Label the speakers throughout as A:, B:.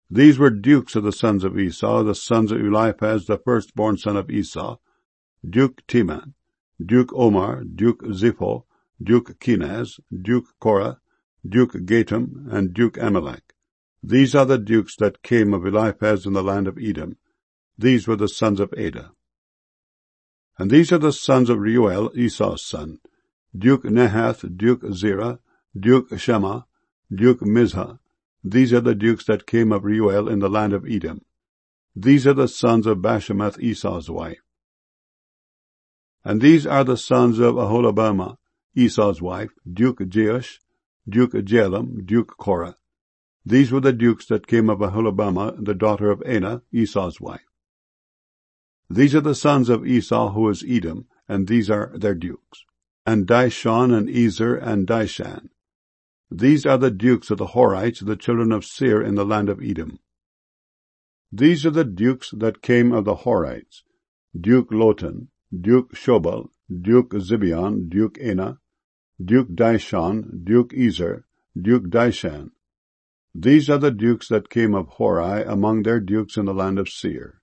A: These were dukes of the sons of Esau, the sons of Eliphaz, the firstborn son of Esau: Duke Teman, Duke Omar, Duke Zipho, Duke Kenaz, Duke Korah, Duke Gatam, and Duke Amalek. These are the dukes that came of Eliphaz in the land of Edom. These were the sons of Adah. And these are the sons of Reuel, Esau's son: Duke Nahath, Duke Zerah, Duke Shema, Duke Mizhah. These are the dukes that came of Reuel in the land of Edom. These are the sons of Bashemath, Esau's wife. And these are the sons of Aholibamah, Esau's wife: Duke Jeush, Duke Jalem, Duke Korah. These were the dukes that came of Aholibamah, the daughter of Anah, Esau's wife. These are the sons of Esau, who is Edom, and these are their dukes: and Dishon, and Ezer, and Dishan. These are the dukes of the Horites, the children of Seir, in the land of Edom. These are the dukes that came of the Horites: Duke Lotan, Duke Shobal, Duke Zibeon, Duke Anah, Duke Dishon, Duke Ezer, Duke Dishan. These are the dukes that came of Hori among their dukes in the land of Seir.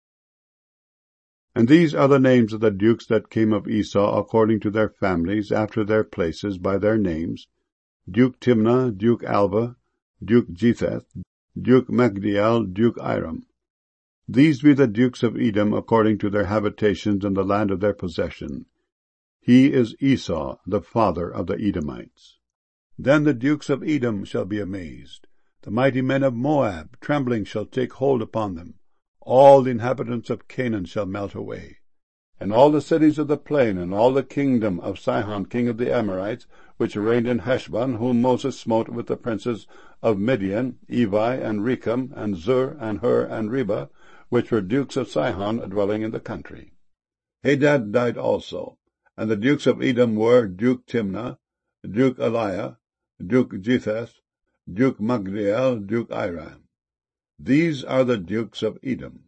A: And these are the names of the dukes that came of Esau according to their families, after their places, by their names: Duke Timnah, Duke Alva, Duke Jetheth, Duke Magdiel, Duke Iram. These be the dukes of Edom according to their habitations in the land of their possession. He is Esau, the father of the Edomites. Then the dukes of Edom shall be amazed. The mighty men of Moab, trembling, shall take hold upon them. All the inhabitants of Canaan shall melt away. And all the cities of the plain, and all the kingdom of Sihon king of the Amorites, which reigned in Heshbon, whom Moses smote with the princes of Midian, Evi, and Rechem, and Zur, and Hur, and Reba, which were dukes of Sihon, dwelling in the country. Hadad died also, and the dukes of Edom were Duke Timnah, Duke Eliah, Duke Jetheth, Duke Magdiel, Duke Iram. These are the dukes of Edom.